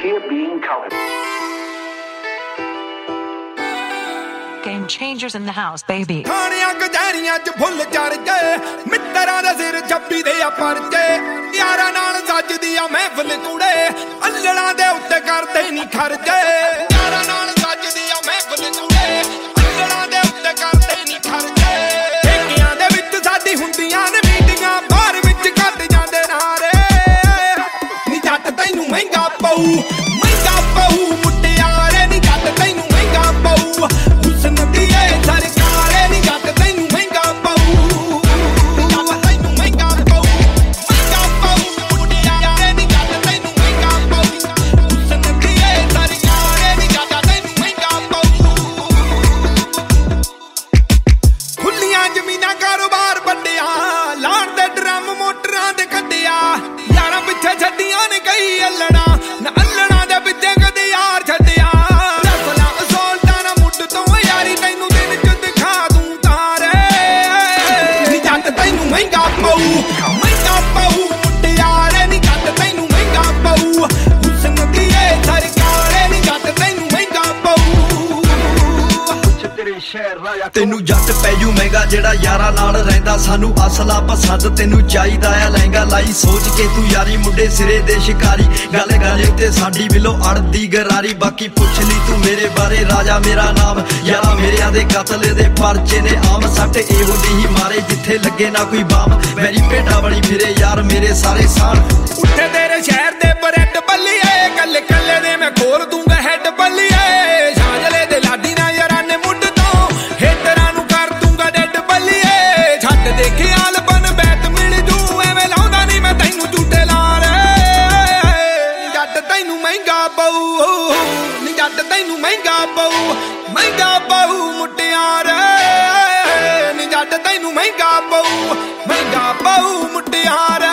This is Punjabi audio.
here being counted. Game changers in the house, baby. ਖਾਣਿਆਂ ਕਚਹਿਰੀਆਂ ਚ ਫੁੱਲ ਚੜ੍ਹਦੇ ਮਿੱਤਰਾਂ ਦੇ ਸਿਰ ਜੱਬੀ ਦੇ ਆ ਪਰਚੇ ਯਾਰਾਂ ਨਾਲ ਸੱਜਦੀ ਆ ਮਹਿਫਿਲ ਕੁੜੇ ਅੱਲੜਾਂ ਦੇ ਉੱਤੇ ਕਰਦੇ ਨਹੀਂ ਖਰਚੇ ਯਾਰਾਂ ਨਾਲ ਸੱਜਦੀ ਆ ਮਹਿਫਿਲ ਕੁੜੇ ਅੱਲੜਾਂ ਦੇ ਉੱਤੇ ਕਰਦੇ ਨਹੀਂ ਖਰਚੇ ਠੇਕਿਆਂ ਦੇ ਵਿੱਚ ਸਾਡੀ ਹੁੰਦੀਆਂ ਨੇ ਮੀਟਿੰਗਾਂ ਬਾਹਰ ਵਿੱਚ ਕੱਢ ਜਾਂਦੇ ਨਾਰੇ ਨੀ ਜੱਟ ਤੈਨੂੰ ਮਹਿੰਗਾ ਪਊ ਮੁਟਿਆਰੇ ਨੀ ਜੱਟ ਤੈਨੂੰ ਮਹਿੰਗਾ ਪਊ ਛੱਡੀਆਂ ਨੇ ਕਈ ਅੱਲੜਾਂ ਨਾ ਅੱਲੜਾਂ ਦੇ ਪਿੱਛੇ ਕਦੇ ਯਾਰ ਛੱਡਿਆ ਰਫਲਾ ਅਸੋਲਟਾਂ ਨਾ ਮੁੱਢ ਤੋਂ ਯਾਰੀ ਤੈਨੂੰ ਦਿਨ ਚ ਦਿਖਾ ਦੂੰ ਤਾਰੇ ਨੀ ਜੱਟ ਤੈਨੂੰ ਮਹਿੰਗਾ ਪਊ ਮੁਟਿਆਰੇ ਨੀ ਜੱਟ ਤੈਨੂੰ ਮਹਿੰਗਾ ਪਊ ਹੁਸਨ ਦੀਏ ਸਰਕਾਰੇ ਨੀ ਜੱਟ ਤੈਨੂੰ ਮਹਿੰਗਾ ਪਊ ਤੈਨੂੰ ਜੱਟ ਪੈਜੂ ਮਹਿੰਗਾ ਜਿਹੜਾ ਯਾਰਾਂ ਨਾਲ ਰਹਿੰਦਾ ਸਾਨੂੰ ਅਸਲਾ ਪਸੰਦ ਤੈਨੂੰ ਚਾਹੀਦਾ ਆ ਲਹਿੰਗਾ ਲਾਈ ਸੋਚ ਕੇ ਤੂੰ ਯਾਰੀ ਮੁੰਡੇ ਸਿਰੇ ਦੇ ਸ਼ਿਕਾਰੀ ਗੱਲ ਤੇ ਸਾਡੀ ਬਿਲੋ ਅੜਦੀ ਗਰਾਰੀ ਬਾਕੀ ਪੁੱਛ ਲਈ ਤੂੰ ਮੇਰੇ ਬਾਰੇ ਰਾਜਾ ਮੇਰਾ ਨਾਮ ਯਾਰਾਂ ਮੇਰਿਆਂ ਦੇ ਕਤਲ ਦੇ ਪਰਚੇ ਨੇ ਆਮ ਸੱਟ ਇਹੋ ਜਿਹੀ ਮਾਰੇ ਜਿੱਥੇ ਲੱਗੇ ਨਾ ਕੋਈ ਬਾਮ ਮੇਰੀ ਭੇਡਾਂ ਬਣੀ ਫਿਰੇ ਯਾਰ ਮੇਰੇ ਸਾਰੇ ਸਾਨ ਉੱਥੇ ਤੇਰੇ ਸ਼ਹਿਰ ਦੇ ਬਰੈਡ ਬੱਲੀਏ ਕੱਲੇ ਕੱਲੇ ਦੇ ਮੈਂ ਖੋਲ ਦੂੰਗਾ ਹੈਡ ਬੱਲੀਏ ਸਾਂਝਲੇ ਦੇ ਲਾਡੀ ਨਾ ਯਾਰਾਂ ਨੇ ਮੁੱਢ ਤੋਂ ਹੇਟਰਾਂ ਨੂੰ ਕਰ ਦੂੰਗਾ ਡੈਡ ਬੱਲੀਏ ਛੱਡ ਦੇ ਖਿਆਲ ਬਨ ਬੈਤ ਮਿਲ ਜੂ ਐਵੇਂ ਲਾਉਂਦਾ ਨਹੀਂ ਮੈਂ ਤੈਨੂੰ ਝੂਟੇ ਲਾ ਰੇ ਜੱਟ ਤੈਨੂੰ ਮਹਿੰਗਾ ਪਊ ਨੀ ਜੱਟ ਤੈਨੂੰ ਮਹਿੰਗਾ ਪਊ ਮੁਟਿਆਰੇ ਨੀ ਜੱਟ ਤੈਨੂੰ ਮਹਿੰਗਾ ਪਊ ਮੁਟਿਆਰੇ